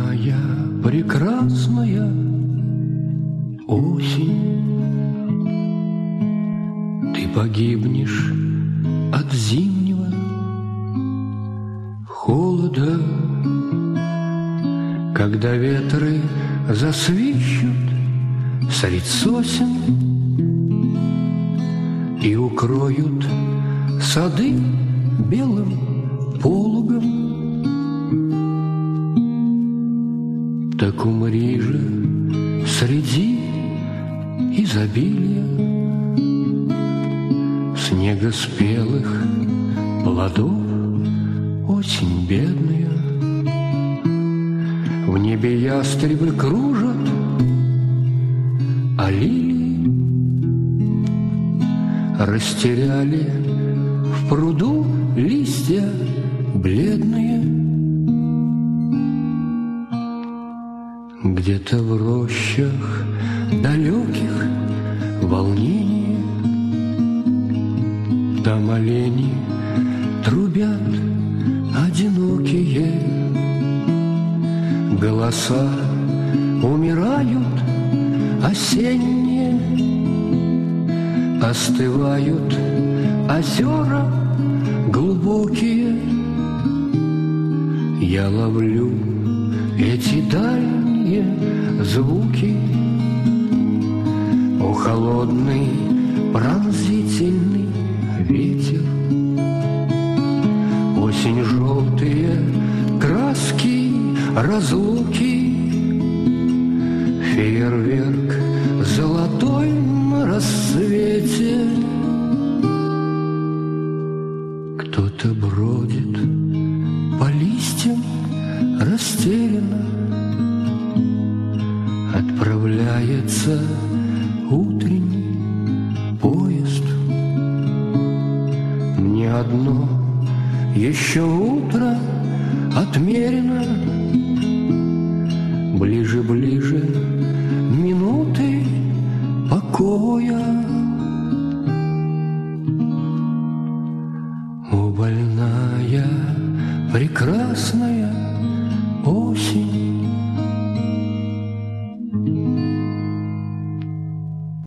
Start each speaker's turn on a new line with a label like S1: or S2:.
S1: больная, прекрасная осень, ты погибнешь от зимнего холода, когда ветры засвищут средь сосен и укроют сады белым пологом. Так умри же среди изобилия снегоспелых плодов, осень бедная. В небе ястребы кружат, а лилии растеряли в пруду листья бледные. Где-то в рощах далеких волнений, там олени трубят одинокие, голоса умирают осенние, остывают озера глубокие. Я ловлю эти дальние звуки, о холодный пронзительный ветер. Осень, желтые краски разлуки, фейерверк золотой на рассвете. Кто-то бродит по листьям растерянно, отправляется утренний поезд. Мне одно еще утро отмерено, ближе, ближе минуты покоя. О, больная, прекрасная